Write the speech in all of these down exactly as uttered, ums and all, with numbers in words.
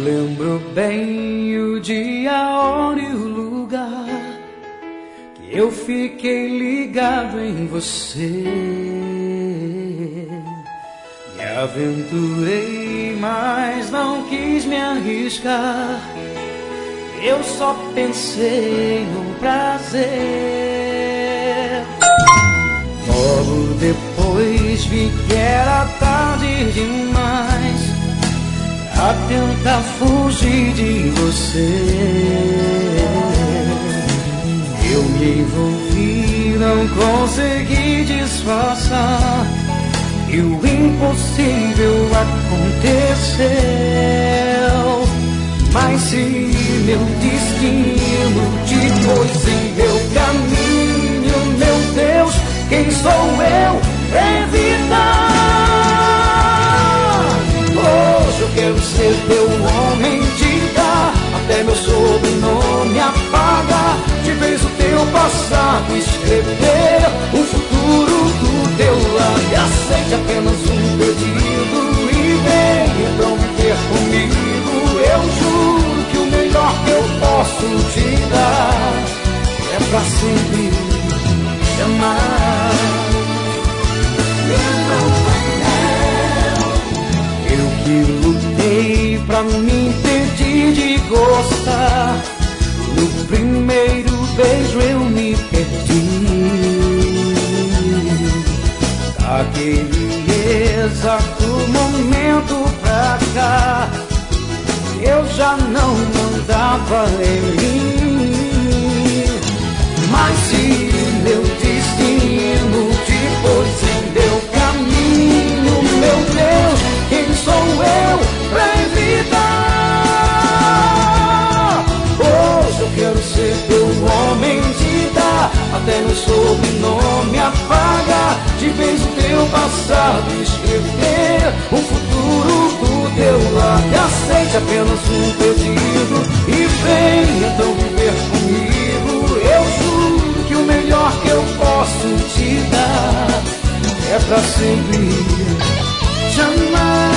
lembro bem o dia, a hora e o lugar que eu fiquei ligado em você. Me aventurei, mas não quis me arriscar. Eu só pensei no prazer. Logo depois vi que era tarde demais a tentar fugir de você. Eu me envolvi, não consegui disfarçar, e o impossível aconteceu. Mas se meu destino te pôs em meu caminho, meu Deus, quem sou eu pra evitar? Hoje eu quero ser teu homem, te dar até meu sobrenome apagar, de vez o teu passado escrever o futuro do teu lado. E aceite apenas um pedido e vem então viver comigo. Eu juro que o melhor que eu posso te dar é pra sempre te amar. Eu que lutei pra me impedir de gostar, no primeiro beijo eu me perdi. Daquele exato momento pra cá, eu já não mandava em mim. Mas se meu destino te pôs em meu caminho, meu Deus, quem sou eu pra evitar? Hoje eu quero ser teu homem, te dar até meu sobrenome apagar, de vez o teu passado escrever o futuro do teu lado. E aceite apenas um pedido e vem então viver comigo. Eu juro que o melhor que eu posso te dar é pra sempre te amar.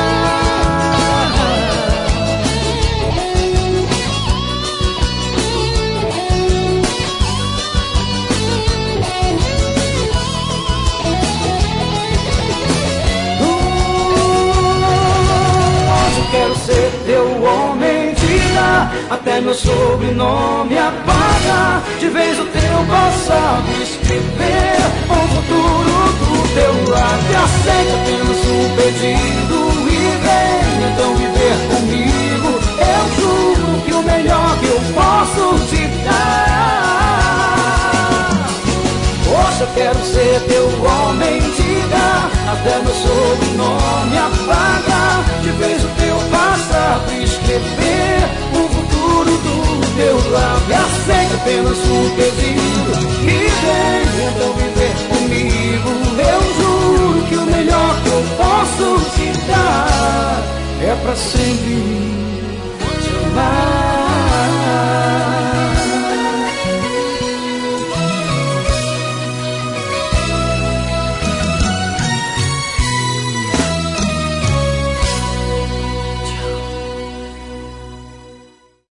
Quero ser teu homem, te dar até meu sobrenome apagar, de vez o teu passado escrever o futuro do teu lado. E aceita apenas um pedido e vem então viver comigo. Eu juro que o melhor que eu posso te dar. Hoje eu quero ser teu homem, te dar até meu sobrenome apagar, de vez o teu passado escrever o futuro do teu lado. E aceita apenas um pedido e vem então viver comigo. Eu juro que o melhor que eu posso te dar é pra sempre